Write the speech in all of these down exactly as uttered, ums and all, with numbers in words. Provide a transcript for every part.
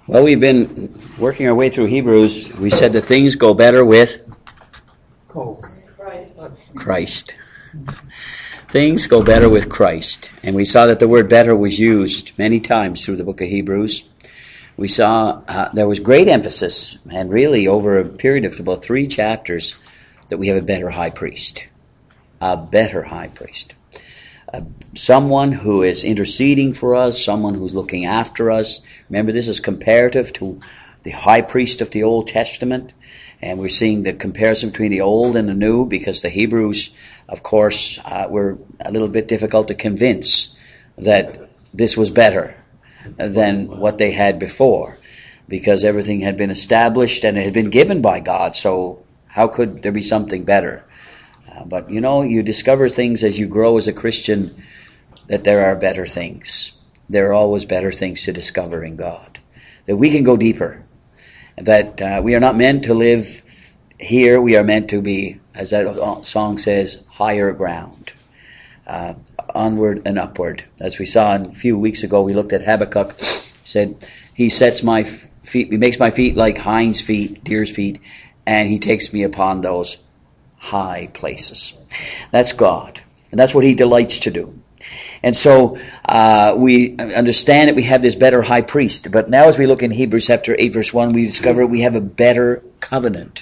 Well, we've been working our way through Hebrews. We said that things go better with Christ. Christ. Things go better with Christ. And we saw that the word better was used many times through the book of Hebrews. We saw uh, there was great emphasis, and really over a period of about three chapters, that we have a better high priest. A better high priest. Uh, someone who is interceding for us, someone who's looking after us. Remember, this is comparative to the high priest of the Old Testament, and we're seeing the comparison between the Old and the New, because the Hebrews, of course, uh, were a little bit difficult to convince that this was better than what they had before, because everything had been established and it had been given by God, so how could there be something better? But, you know, you discover things as you grow as a Christian, that there are better things. There are always better things to discover in God. That we can go deeper. That uh, we are not meant to live here. We are meant to be, as that song says, higher ground. Uh, onward and upward. As we saw a few weeks ago, we looked at Habakkuk. Said, he sets my feet, he makes my feet like hinds' feet, deer's feet, and he takes me upon those high places. That's God. And that's what he delights to do. And so uh, we understand that we have this better high priest. But now as we look in Hebrews chapter eight, verse one, we discover we have a better covenant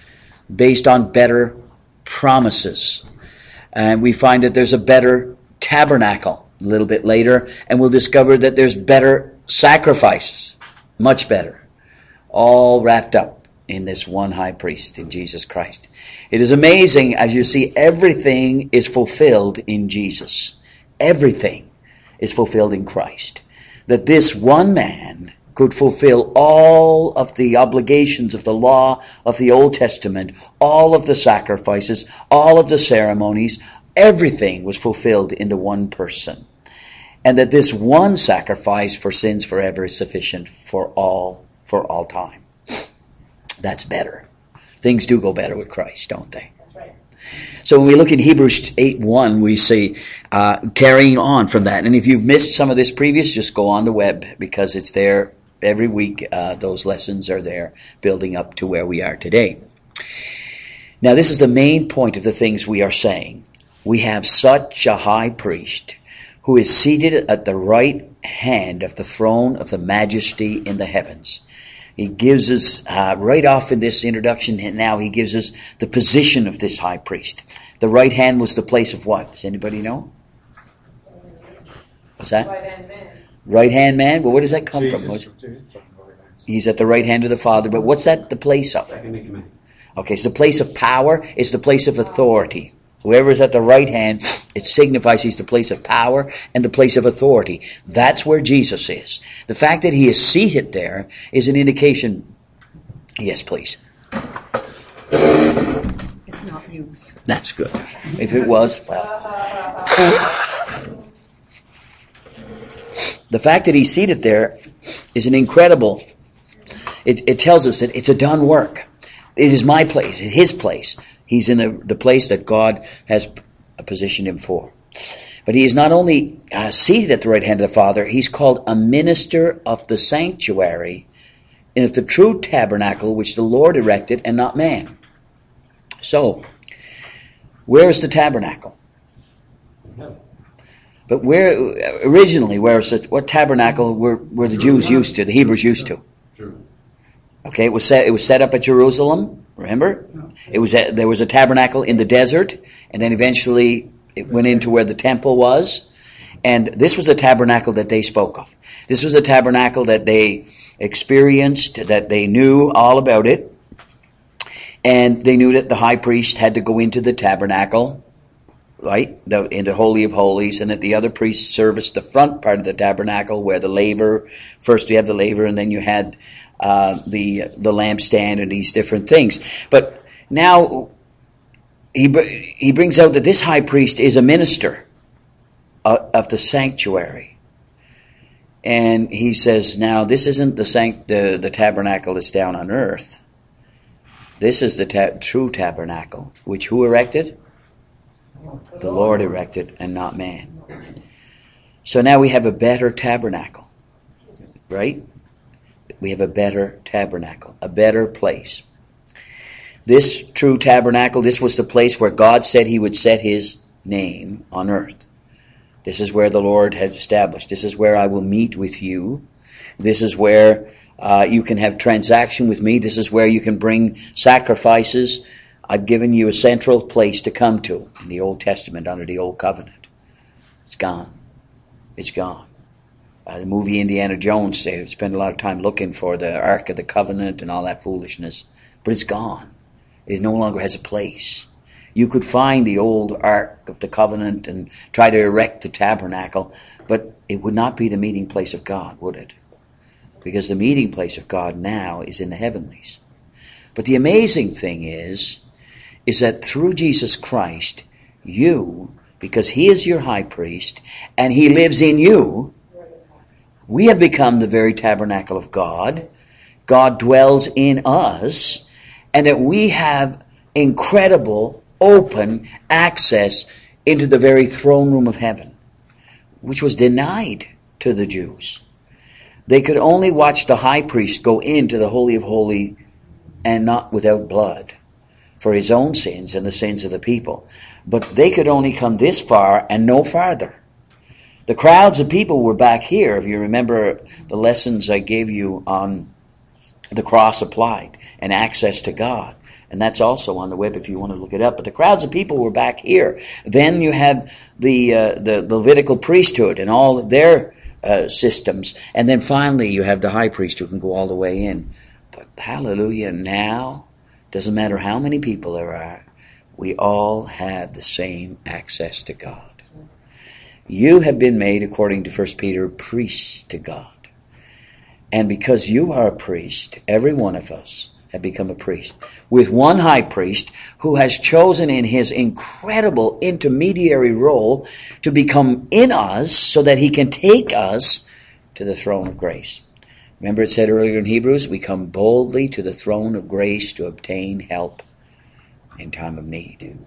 based on better promises. And we find that there's a better tabernacle a little bit later. And we'll discover that there's better sacrifices. Much better. All wrapped up in this one high priest, in Jesus Christ. It is amazing, as you see, everything is fulfilled in Jesus. Everything is fulfilled in Christ. That this one man could fulfill all of the obligations of the law of the Old Testament, all of the sacrifices, all of the ceremonies, everything was fulfilled in the one person. And that this one sacrifice for sins forever is sufficient for all, for all time. That's better. Things do go better with Christ, don't they? That's right. So when we look in Hebrews eight one, we see uh, carrying on from that. And if you've missed some of this previous, just go on the web, because it's there every week. Uh, those lessons are there, building up to where we are today. Now, this is the main point of the things we are saying. We have such a high priest who is seated at the right hand of the throne of the majesty in the heavens. He gives us, uh, right off in this introduction now, he gives us the position of this high priest. The right hand was the place of what? Does anybody know? What's that? Right hand man. Right hand man? Well, where does that come Jesus. from? What's, he's at the right hand of the Father, but what's that the place of? Second in command. Okay, so the place of power is the place of authority. Whoever is at the right hand, it signifies he's the place of power and the place of authority. That's where Jesus is. The fact that he is seated there is an indication. Yes, please. It's not used. That's good. If it was, well. The fact that he's seated there is an incredible. It, it tells us that it's a done work. It is my place. It's his place. He's in the, the place that God has positioned him for. But he is not only uh, seated at the right hand of the Father, he's called a minister of the sanctuary and of the true tabernacle which the Lord erected and not man. So, where is the tabernacle? But where, originally, where is it, what tabernacle were, were the Jews used to, the Hebrews used to? Okay, it was set, it was set up at Jerusalem. Remember? It was a, there was a tabernacle in the desert, and then eventually it went into where the temple was. And this was a tabernacle that they spoke of. This was a tabernacle that they experienced, that they knew all about it. And they knew that the high priest had to go into the tabernacle, right, the, in the Holy of Holies, and that the other priests serviced the front part of the tabernacle where the laver, first you have the laver, and then you had Uh, the the lampstand and these different things. But now he he brings out that this high priest is a minister of, of the sanctuary, and he says, now this isn't the sanct the, the tabernacle that's down on earth. This is the ta- true tabernacle, which who erected? The Lord erected, and not man. So now we have a better tabernacle, right? we have a better tabernacle, a better place. This true tabernacle, this was the place where God said he would set his name on earth. This is where the Lord has established. This is where I will meet with you. This is where uh, you can have transaction with me. This is where you can bring sacrifices. I've given you a central place to come to in the Old Testament under the Old Covenant. It's gone. It's gone. Uh, the movie Indiana Jones, they spend a lot of time looking for the Ark of the Covenant and all that foolishness. But it's gone. It no longer has a place. You could find the old Ark of the Covenant and try to erect the tabernacle, but it would not be the meeting place of God, would it? Because the meeting place of God now is in the heavenlies. But the amazing thing is, is that through Jesus Christ, you, because he is your high priest, and he lives in you, we have become the very tabernacle of God. God dwells in us, and that we have incredible open access into the very throne room of heaven, which was denied to the Jews. They could only watch the high priest go into the Holy of Holies and not without blood for his own sins and the sins of the people. But they could only come this far and no farther. The crowds of people were back here. If you remember the lessons I gave you on the cross applied and access to God. And that's also on the web if you want to look it up. But the crowds of people were back here. Then you have the uh, the Levitical priesthood and all of their uh, systems. And then finally you have the high priest who can go all the way in. But hallelujah, now, doesn't matter how many people there are, we all have the same access to God. You have been made, according to First Peter, priests to God. And because you are a priest, every one of us have become a priest, with one high priest who has chosen in his incredible intermediary role to become in us so that he can take us to the throne of grace. Remember it said earlier in Hebrews, we come boldly to the throne of grace to obtain help in time of need.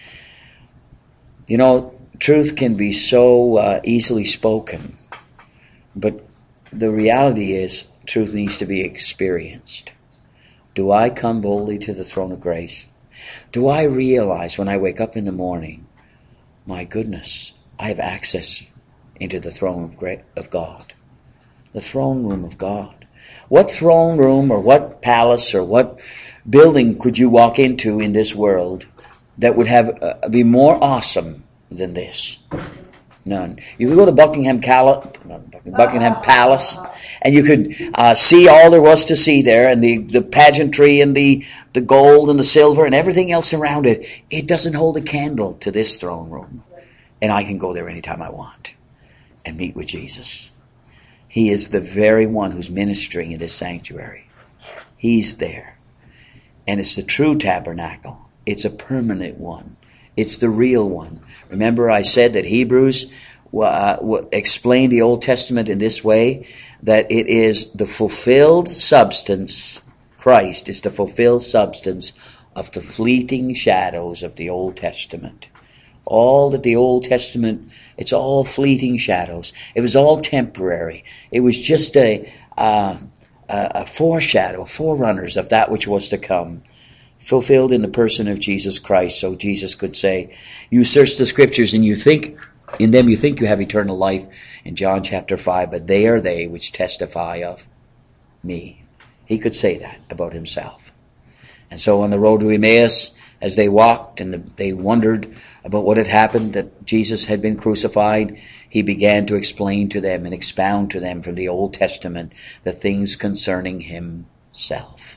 You know, truth can be so uh, easily spoken, but the reality is truth needs to be experienced. Do I come boldly to the throne of grace? Do I realize when I wake up in the morning, my goodness, I have access into the throne of, gra- of God, the throne room of God? What throne room or what palace or what building could you walk into in this world that would have uh, be more awesome than this? None. You could go to Buckingham, Cal- Buckingham Palace, and you could uh, see all there was to see there, and the, the pageantry and the, the gold and the silver and everything else around it. It doesn't hold a candle to this throne room. And I can go there anytime I want and meet with Jesus. He is the very one who's ministering in this sanctuary. He's there. And it's the true tabernacle. It's a permanent one. It's the real one. Remember I said that Hebrews uh, explained the Old Testament in this way, that it is the fulfilled substance, Christ is the fulfilled substance of the fleeting shadows of the Old Testament. All that the Old Testament, it's all fleeting shadows. It was all temporary. It was just a, uh, a foreshadow, forerunners of that which was to come, fulfilled in the person of Jesus Christ. So Jesus could say, you search the scriptures and you think, in them you think you have eternal life, in John chapter five, but they are they which testify of me. He could say that about himself. And so on the road to Emmaus, as they walked and they wondered about what had happened, that Jesus had been crucified, he began to explain to them and expound to them from the Old Testament the things concerning himself.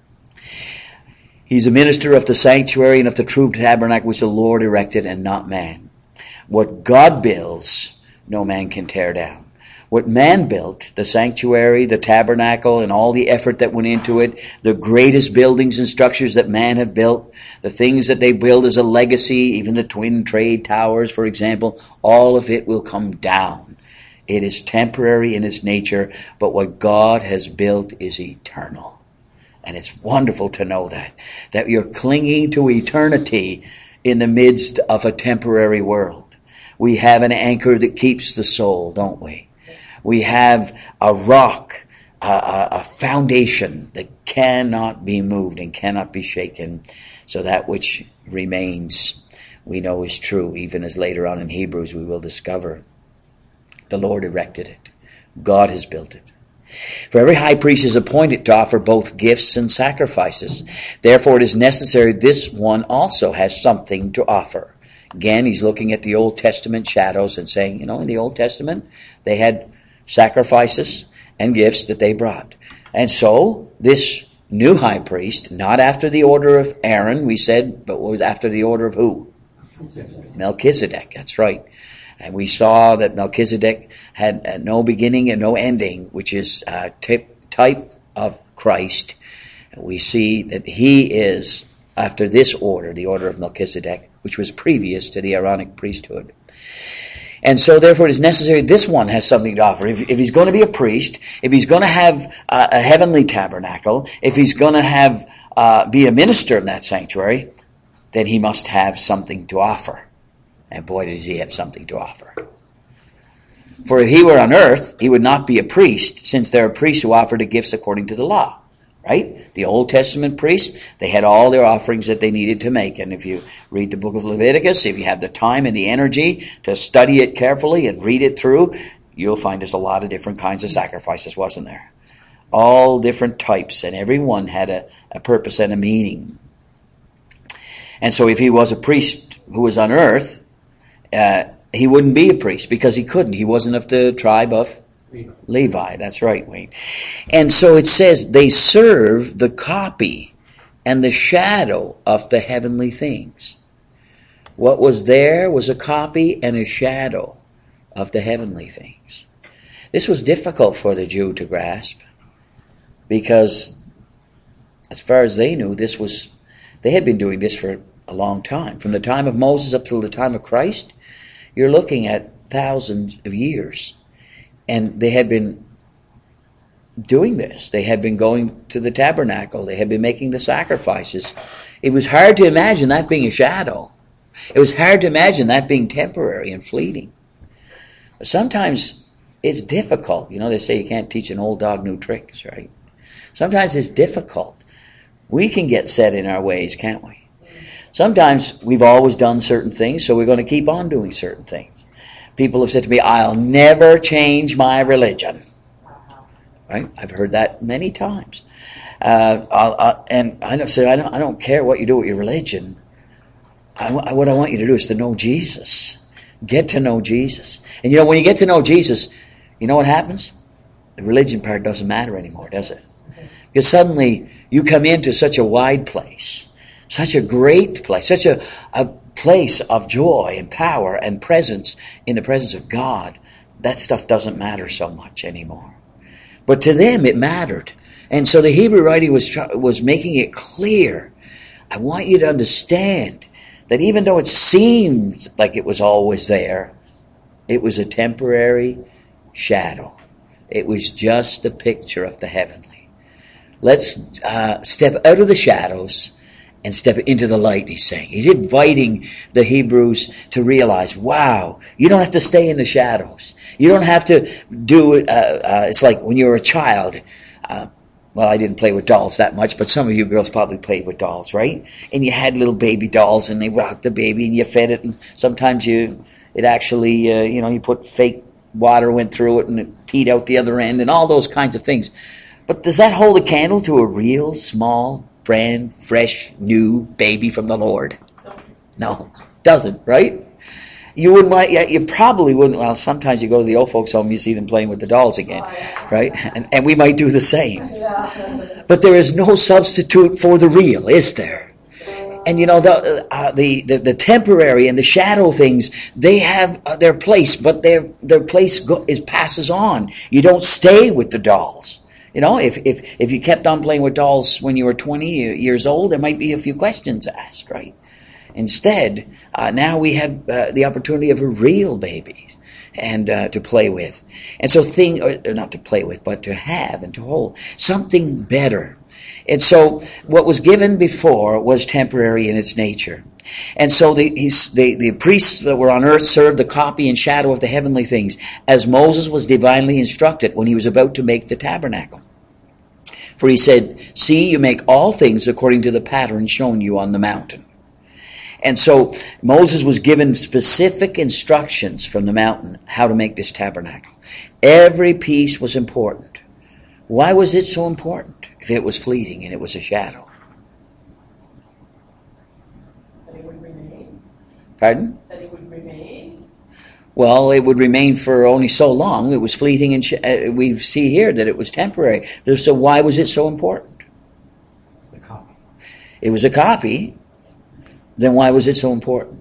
He's a minister of the sanctuary and of the true tabernacle which the Lord erected and not man. What God builds, no man can tear down. What man built, the sanctuary, the tabernacle, and all the effort that went into it, the greatest buildings and structures that man have built, the things that they build as a legacy, even the twin trade towers, for example, all of it will come down. It is temporary in its nature, but what God has built is eternal. And it's wonderful to know that, that you're clinging to eternity in the midst of a temporary world. We have an anchor that keeps the soul, don't we? We have a rock, a, a foundation that cannot be moved and cannot be shaken. So that which remains, we know is true, even as later on in Hebrews we will discover. The Lord erected it. God has built it. For every high priest is appointed to offer both gifts and sacrifices. Therefore it is necessary this one also has something to offer. Again, he's looking at the Old Testament shadows and saying, you know, in the Old Testament, they had sacrifices and gifts that they brought. And so, this new high priest, not after the order of Aaron, we said, but was after the order of who? Melchizedek. Melchizedek, that's right. And we saw that Melchizedek had uh, no beginning and no ending, which is a t- type of Christ. And we see that he is, after this order, the order of Melchizedek, which was previous to the Aaronic priesthood. And so, therefore, it is necessary this one has something to offer. If, if he's going to be a priest, if he's going to have uh, a heavenly tabernacle, if he's going to have uh, be a minister in that sanctuary, then he must have something to offer. And boy, does he have something to offer. For if he were on earth, he would not be a priest, since there are priests who offer the gifts according to the law. Right? The Old Testament priests, they had all their offerings that they needed to make. And if you read the book of Leviticus, if you have the time and the energy to study it carefully and read it through, you'll find there's a lot of different kinds of sacrifices, wasn't there? All different types, and every one had a, a purpose and a meaning. And so if he was a priest who was on earth, uh, he wouldn't be a priest because he couldn't. He wasn't of the tribe of Levi. Levi, that's right, Wayne. And so it says they serve the copy and the shadow of the heavenly things. What was there was a copy and a shadow of the heavenly things. This was difficult for the Jew to grasp because as far as they knew, this was they had been doing this for a long time. From the time of Moses up till the time of Christ, you're looking at thousands of years. And they had been doing this. They had been going to the tabernacle. They had been making the sacrifices. It was hard to imagine that being a shadow. It was hard to imagine that being temporary and fleeting. But sometimes it's difficult. You know, they say you can't teach an old dog new tricks, right? Sometimes it's difficult. We can get set in our ways, can't we? Sometimes we've always done certain things, so we're going to keep on doing certain things. People have said to me, I'll never change my religion. Right? I've heard that many times. Uh, I'll, I'll, and I don't say, I don't, I don't care what you do with your religion. I, I, what I want you to do is to know Jesus. Get to know Jesus. And you know, when you get to know Jesus, you know what happens? The religion part doesn't matter anymore, does it? Because suddenly you come into such a wide place, such a great place, such a, a place of joy and power and presence in the presence of God. That stuff doesn't matter so much anymore. But to them it mattered. And so the Hebrew writer was, was making it clear. I want you to understand that even though it seemed like it was always there, it was a temporary shadow. It was just a picture of the heavenly. Let's uh, step out of the shadows and step into the light, he's saying. He's inviting the Hebrews to realize, wow, you don't have to stay in the shadows. You don't have to do, uh, uh, it's like when you were a child. Uh, well, I didn't play with dolls that much, but some of you girls probably played with dolls, right? And you had little baby dolls, and they rocked the baby, and you fed it, and sometimes you, it actually, uh, you know, you put fake water went through it, and it peed out the other end, and all those kinds of things. But does that hold a candle to a real, small, brand, fresh, new baby from the Lord? No, doesn't, right? You wouldn't want, you probably wouldn't, well, sometimes you go to the old folks' home, you see them playing with the dolls again, right? And, and we might do the same. But there is no substitute for the real, is there? And you know, the, uh, the, the, the temporary and the shadow things, they have uh, their place, but their, their place go, is passes on. You don't stay with the dolls. You know, if, if, if you kept on playing with dolls when you were twenty years old, there might be a few questions asked, right? Instead, uh, now we have uh, the opportunity of a real baby and uh, to play with. And so thing, or not to play with, but to have and to hold something better. And so what was given before was temporary in its nature. And so the, the, the priests that were on earth served the copy and shadow of the heavenly things, as Moses was divinely instructed when he was about to make the tabernacle. For he said, see, you make all things according to the pattern shown you on the mountain. And so Moses was given specific instructions from the mountain how to make this tabernacle. Every piece was important. Why was it so important if it was fleeting and it was a shadow? That it would remain. Pardon? That it would remain. Well, it would remain for only so long. It was fleeting, and sh- uh, we see here that it was temporary. So why was it so important? The copy. It was a copy. Then why was it so important?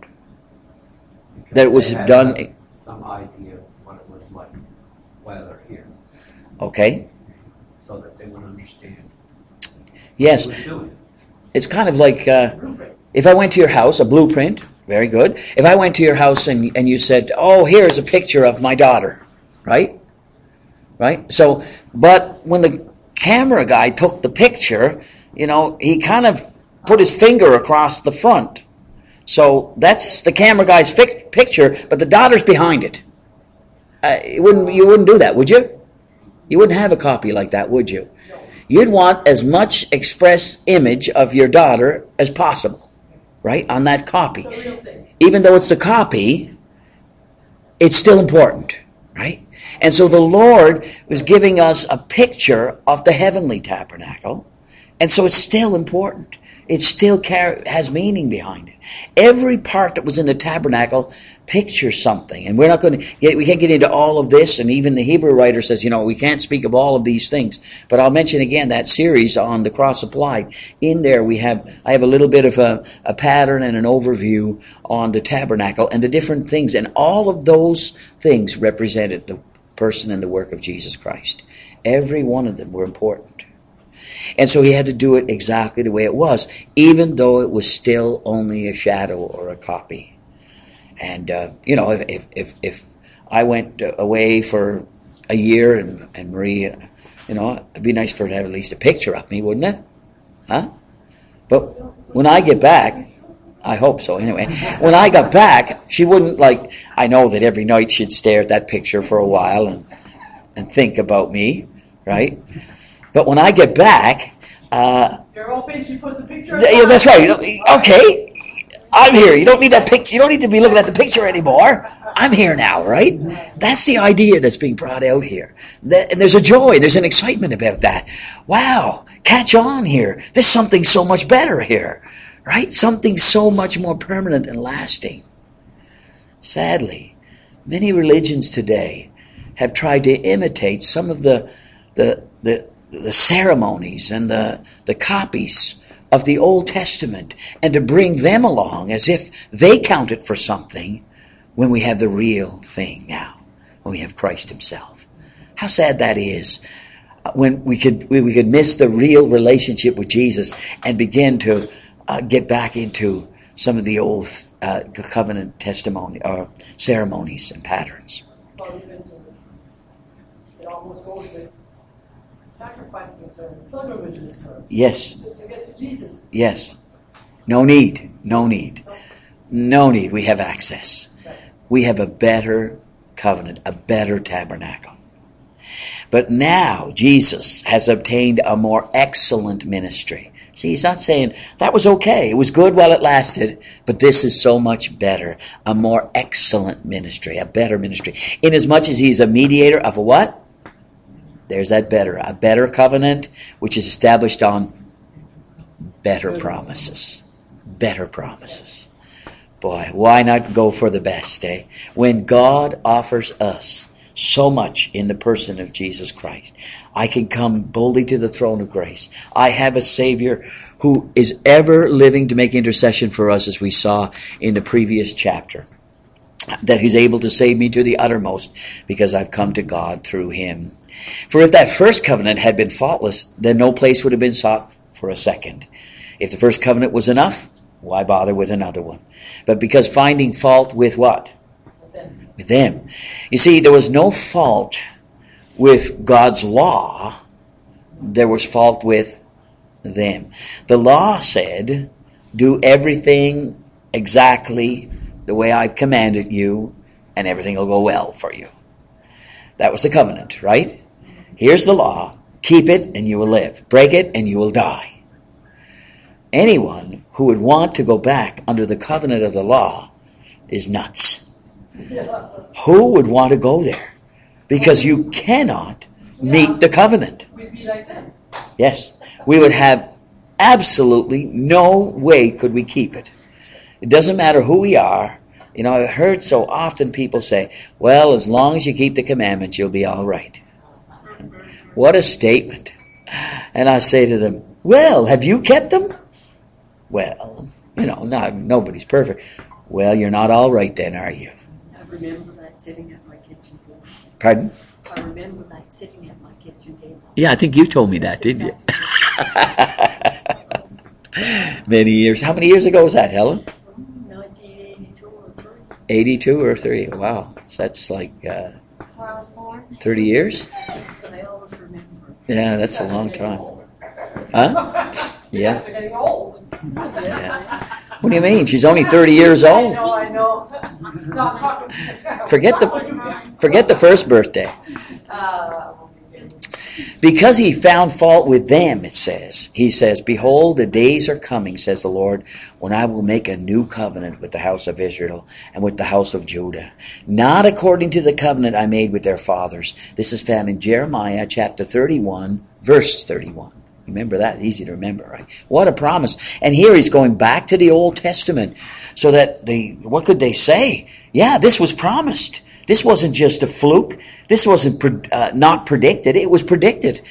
Because That it was they had done... some idea of what it was like while they're here, Okay. so that they would understand Yes. what it was doing. It's kind of like... Uh, Blueprint. if I went to your house, a blueprint, very good. If I went to your house and, and you said, oh, here's a picture of my daughter, right? Right? So, but when the camera guy took the picture, you know, he kind of put his finger across the front. So that's the camera guy's fi- picture, but the daughter's behind it. Uh, you wouldn't, you wouldn't do that, would you? You wouldn't have a copy like that, would you? You'd want as much express image of your daughter as possible, right, on that copy. The real thing. Even though it's the copy, it's still important, right? And so the Lord was giving us a picture of the heavenly tabernacle, and so it's still important. It still car- has meaning behind it. Every part that was in the tabernacle pictures something, and we're not going to get, we can't get into all of this, and even the Hebrew writer says, you know, we can't speak of all of these things. But I'll mention again that series on the cross applied. In there we have, I have a little bit of a, a pattern and an overview on the tabernacle and the different things, and all of those things represented the person and the work of Jesus Christ. Every one of them were important. And so he had to do it exactly the way it was, even though it was still only a shadow or a copy. And, uh, you know, if, if if I went away for a year and, and Marie, you know, it'd be nice for her to have at least a picture of me, wouldn't it? Huh? But when I get back, I hope so anyway, when I got back, she wouldn't like, I know that every night she'd stare at that picture for a while and and think about me, right? But when I get back, uh, You're hoping she puts a picture of yeah, that's right. Okay, I'm here. You don't need that picture. You don't need to be looking at the picture anymore. I'm here now, right? That's the idea that's being brought out here. And there's a joy, there's an excitement about that. Wow, catch on here. There's something so much better here, right? Something so much more permanent and lasting. Sadly, many religions today have tried to imitate some of the the the, the ceremonies and the, the copies of the Old Testament and to bring them along as if they counted for something when we have the real thing now, when we have Christ himself. How sad that is when we could we could miss the real relationship with Jesus and begin to uh, get back into some of the old uh, covenant testimony or ceremonies and patterns. Well, even to, it almost goes with sacrifices or pilgrimages or Yes. to, to get to Jesus. Yes. No need. No need. No need. We have access. We have a better covenant, a better tabernacle. But now Jesus has obtained a more excellent ministry. See, he's not saying that was okay. It was good while it lasted, but this is so much better. A more excellent ministry, a better ministry. Inasmuch as he's a mediator of a what? There's that better. A better covenant, which is established on better promises. Better promises. Boy, why not go for the best, eh? When God offers us so much in the person of Jesus Christ, I can come boldly to the throne of grace. I have a Savior who is ever living to make intercession for us, as we saw in the previous chapter. That he's able to save me to the uttermost because I've come to God through him. For if that first covenant had been faultless, then no place would have been sought for a second. If the first covenant was enough, why bother with another one? But because finding fault with what? With them. You see, there was no fault with God's law. There was fault with them. The law said, do everything exactly the way I've commanded you, and everything will go well for you. That was the covenant, right? Here's the law. Keep it and you will live. Break it and you will die. Anyone who would want to go back under the covenant of the law is nuts. Who would want to go there? Because you cannot meet the covenant. We'd be like them. Yes. We would have absolutely no way could we keep it. It doesn't matter who we are. You know, I've heard so often people say, well, as long as you keep the commandments, you'll be all right. What a statement. And I say to them, well, have you kept them? Well, you know, not, nobody's perfect. Well, you're not all right then, are you? I remember that sitting at my kitchen table. Pardon? I remember that sitting at my kitchen table. Yeah, I think you told me that, didn't you? Many years. How many years ago was that, Helen? nineteen eighty-two or three. eighty-two or three. Wow. So that's like uh, Before I was born. thirty years? But I always remember. Yeah, that's a long time. Huh? You Yeah. guys are getting old. Yeah. What do you mean? She's only thirty years I old. know, I know. No, I'm talking. Forget the forget the first birthday. Uh, Because he found fault with them, it says. He says, behold, the days are coming, says the Lord, when I will make a new covenant with the house of Israel and with the house of Judah, not according to the covenant I made with their fathers. This is found in Jeremiah chapter thirty-one, verse thirty-one. Remember that? Easy to remember, right? What a promise. And here he's going back to the Old Testament so that they, what could they say? Yeah, this was promised. This wasn't just a fluke. This wasn't uh, not predicted. It was predicted.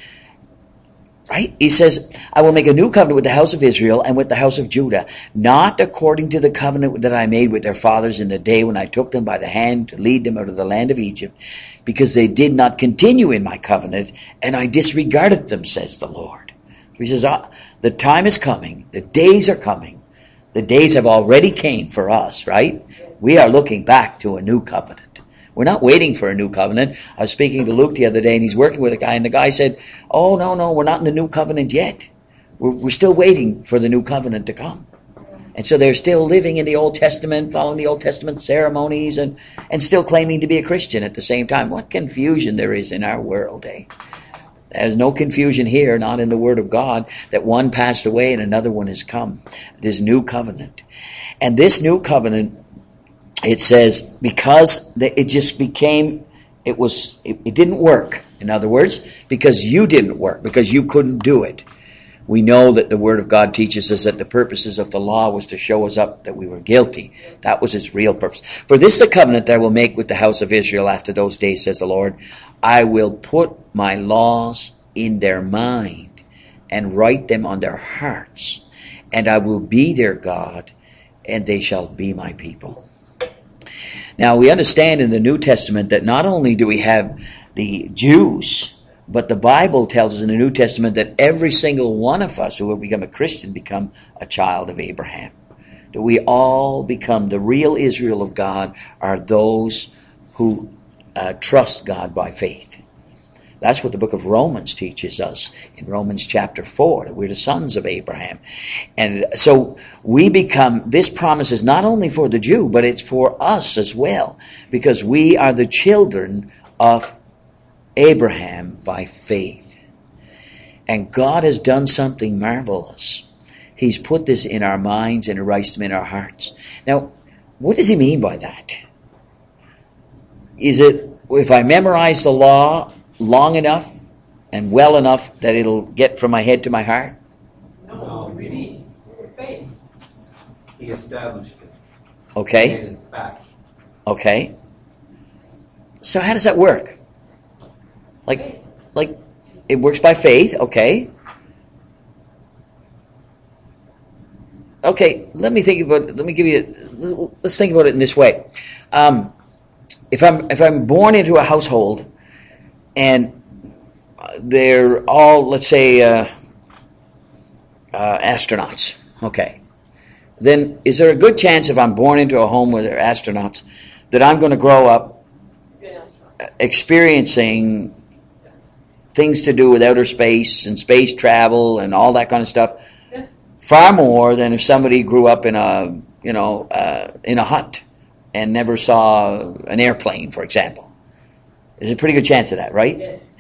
Right? He says, I will make a new covenant with the house of Israel and with the house of Judah, not according to the covenant that I made with their fathers in the day when I took them by the hand to lead them out of the land of Egypt, because they did not continue in my covenant, and I disregarded them, says the Lord. He says, ah, the time is coming. The days are coming. The days have already came for us, right? We are looking back to a new covenant. We're not waiting for a new covenant. I was speaking to Luke the other day, and he's working with a guy, and the guy said, oh, no, no, we're not in the new covenant yet. We're, we're still waiting for the new covenant to come. And so they're still living in the Old Testament, following the Old Testament ceremonies, and, and still claiming to be a Christian at the same time. What confusion there is in our world, eh? There's no confusion here, not in the Word of God, that one passed away and another one has come. This new covenant. And this new covenant, it says, because it just became, it was, it, it didn't work. In other words, because you didn't work, because you couldn't do it. We know that the Word of God teaches us that the purposes of the law was to show us up that we were guilty. That was its real purpose. For this is the covenant that I will make with the house of Israel after those days, says the Lord. I will put my laws in their mind and write them on their hearts. And I will be their God, and they shall be my people. Now, we understand in the New Testament that not only do we have the Jews, but the Bible tells us in the New Testament that every single one of us who have become a Christian become a child of Abraham. That we all become the real Israel of God are those who uh, trust God by faith. That's what the book of Romans teaches us in Romans chapter four, that we're the sons of Abraham. And so we become, this promise is not only for the Jew, but it's for us as well, because we are the children of Abraham by faith. And God has done something marvelous. He's put this in our minds and erased them in our hearts. Now, what does he mean by that? Is it, if I memorize the law long enough and well enough that it'll get from my head to my heart? no, we believe. Faith. He established it. Okay, And in fact, okay. So how does that work? Like, like it works by faith, okay. Okay, let me think about. Let me give you. Let's think about it in this way. Um, if I'm if I'm born into a household, and they're all, let's say, uh, uh, astronauts, okay, then is there a good chance if I'm born into a home where they're astronauts that I'm going to grow up experiencing things to do with outer space and space travel and all that kind of stuff? Yes. Far more than if somebody grew up in a, you know, uh, in a hut and never saw an airplane, for example. There's a pretty good chance of that, right? Yes.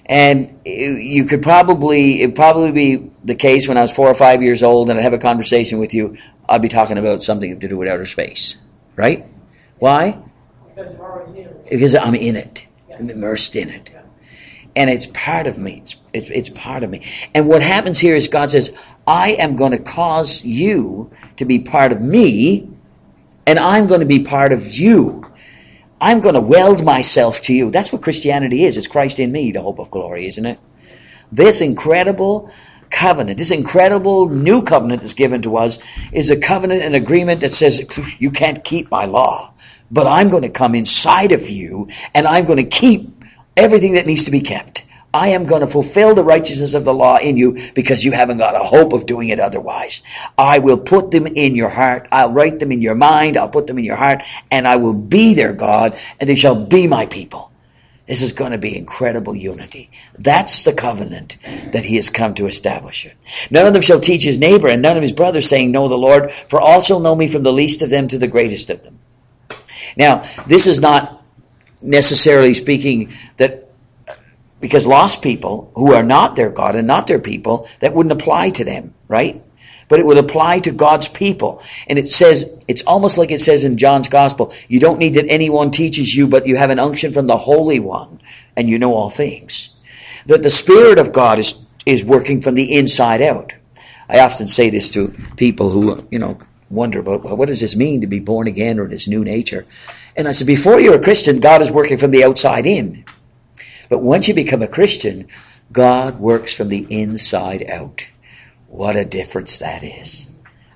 And you could probably, it'd probably be the case when I was four or five years old and I'd have a conversation with you, I'd be talking about something to do with outer space. Right? Why? Because you're already in it. Because I'm in it. Yes. I'm immersed in it. Yeah. And it's part of me. It's, it's, it's part of me. And what happens here is God says, I am going to cause you to be part of me, and I'm going to be part of you. I'm going to weld myself to you. That's what Christianity is. It's Christ in me, the hope of glory, isn't it? This incredible covenant, this incredible new covenant that's given to us is a covenant and agreement that says, you can't keep my law, but I'm going to come inside of you, and I'm going to keep everything that needs to be kept. I am going to fulfill the righteousness of the law in you because you haven't got a hope of doing it otherwise. I will put them in your heart. I'll write them in your mind. I'll put them in your heart, and I will be their God, and they shall be my people. This is going to be incredible unity. That's the covenant that he has come to establish it. None of them shall teach his neighbor and none of his brothers, saying, know the Lord, for all shall know me from the least of them to the greatest of them. Now, this is not necessarily speaking that because lost people who are not their God and not their people, that wouldn't apply to them, right? But it would apply to God's people. And it says, it's almost like it says in John's Gospel, you don't need that anyone teaches you, but you have an unction from the Holy One, and you know all things. That the Spirit of God is, is working from the inside out. I often say this to people who, you know, wonder about, well, what does this mean to be born again or this new nature? And I said, before you're a Christian, God is working from the outside in. But once you become a Christian, God works from the inside out. What a difference that is.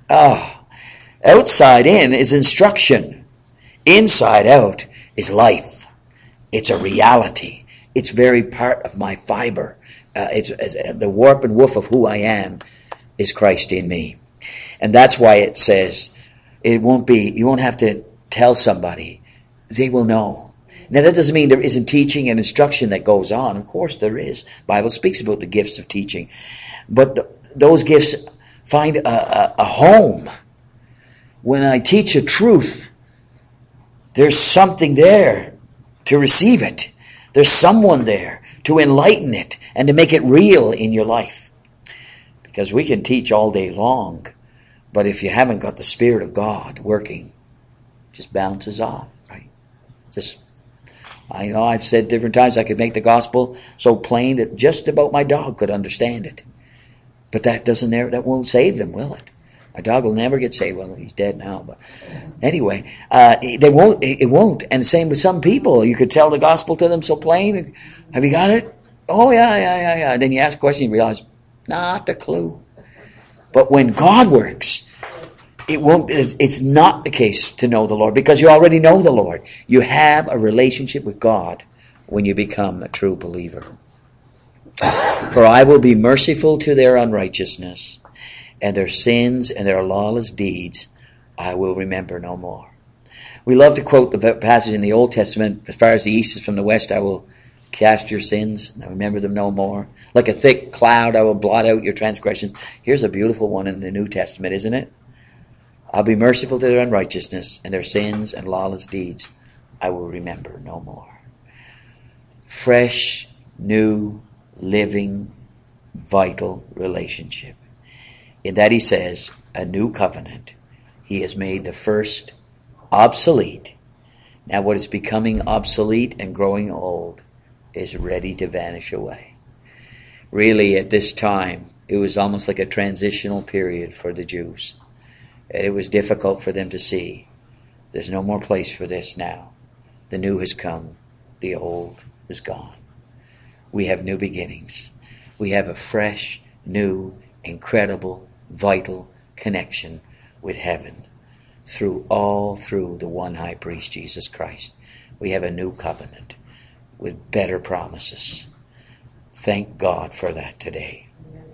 Oh, outside in is instruction. Inside out is life. It's a reality. It's very part of my fiber. Uh, it's, it's uh, the warp and woof of who I am is Christ in me. And that's why it says it won't be, you won't have to tell somebody. They will know. Now, that doesn't mean there isn't teaching and instruction that goes on. Of course there is. The Bible speaks about the gifts of teaching. But the, those gifts find a, a, a home. When I teach a truth, there's something there to receive it. There's someone there to enlighten it and to make it real in your life. Because we can teach all day long, but if you haven't got the Spirit of God working, it just bounces off, right? Just I know I've said different times I could make the gospel so plain that just about my dog could understand it. But that doesn't that won't save them, will it? My dog will never get saved. Well, he's dead now, but anyway, uh, they won't. It won't. And the same with some people. You could tell the gospel to them so plain. Have you got it? Oh yeah, yeah, yeah, yeah. And then you ask a question, you realize not a clue. But when God works, it won't. It's not the case to know the Lord because you already know the Lord. You have a relationship with God when you become a true believer. For I will be merciful to their unrighteousness, and their sins and their lawless deeds I will remember no more. We love to quote the passage in the Old Testament, as far as the east is from the west, I will cast your sins and remember them no more. Like a thick cloud, I will blot out your transgressions. Here's a beautiful one in the New Testament, isn't it? I'll be merciful to their unrighteousness, and their sins and lawless deeds I will remember no more. Fresh, new, living, vital relationship. In that he says, a new covenant. He has made the first obsolete. Now what is becoming obsolete and growing old is ready to vanish away. Really, at this time, it was almost like a transitional period for the Jews. It was difficult for them to see. There's no more place for this now. The new has come. The old is gone. We have new beginnings. We have a fresh, new, incredible, vital connection with heaven through all through the one high priest, Jesus Christ. We have a new covenant with better promises. Thank God for that today.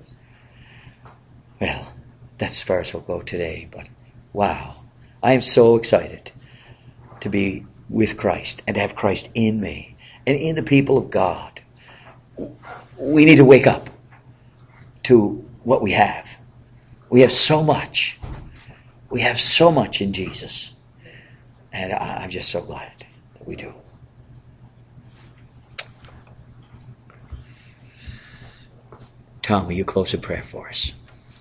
Well, that's as far as we'll go today, but wow, I am so excited to be with Christ and to have Christ in me and in the people of God. We need to wake up to what we have. We have so much. We have so much in Jesus. And I'm just so glad that we do. Tom, will you close in prayer for us?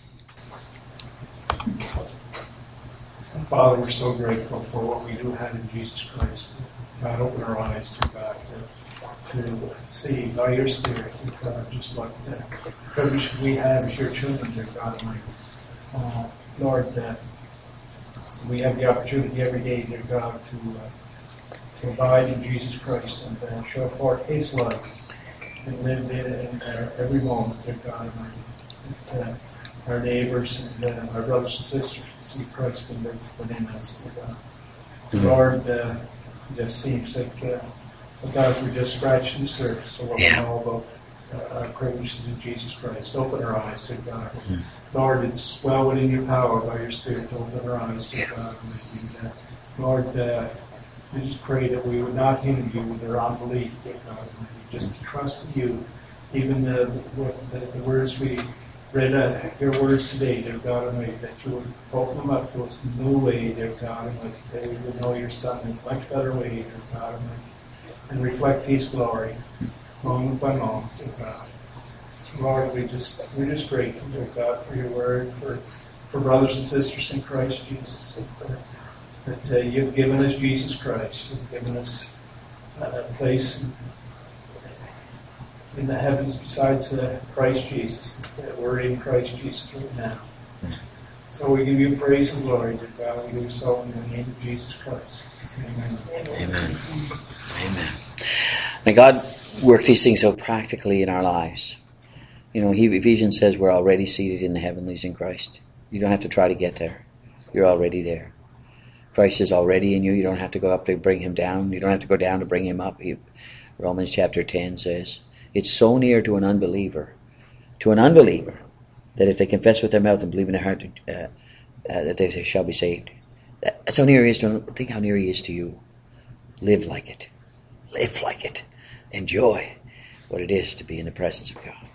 Father, we're so grateful for what we do have in Jesus Christ. God, open our eyes to God to, to see by your Spirit, God, just what the privilege we have as your children, dear God Almighty. Uh, Lord, uh, we have the opportunity every day, dear God, to, uh, to abide in Jesus Christ and uh, show forth His love and live in, in uh, every moment, dear God Almighty. And, uh, our neighbors and uh, our brothers and sisters can see Christ in within us, dear God. Mm-hmm. Lord, uh, it just seems like uh, sometimes we're just scratching the surface of what yeah. we know about uh, our privileges in Jesus Christ. Open our eyes, dear God. Mm-hmm. Lord, it's well within your power by your Spirit to open our eyes, dear God. And, uh, Lord, uh, we just pray that we would not hinder you with our unbelief, dear God. Just trust in you. Even the, the, the words we read uh, your words today, dear God Almighty, that you would open them up to us in a new way, dear God Almighty, that we would know your Son in a much better way, dear God Almighty, and reflect His glory, moment by moment, dear God. So Lord, we just, we're just grateful, dear God, for your word, for, for brothers and sisters in Christ Jesus, and for, that uh, you've given us Jesus Christ, you've given us uh, a place in, in the heavens besides uh, Christ Jesus, that we're in Christ Jesus right now. So we give you praise and glory, dear God. We do so in the name of Jesus Christ. Amen. Amen. Amen. May God work these things out practically in our lives. You know, he, Ephesians says we're already seated in the heavenlies in Christ. You don't have to try to get there. You're already there. Christ is already in you. You don't have to go up to bring Him down. You don't have to go down to bring Him up. He, Romans chapter ten says, it's so near to an unbeliever, to an unbeliever, that if they confess with their mouth and believe in their heart uh, uh, that they shall be saved. That's how near He is to, think how near He is to you. Live like it. Live like it. Enjoy what it is to be in the presence of God.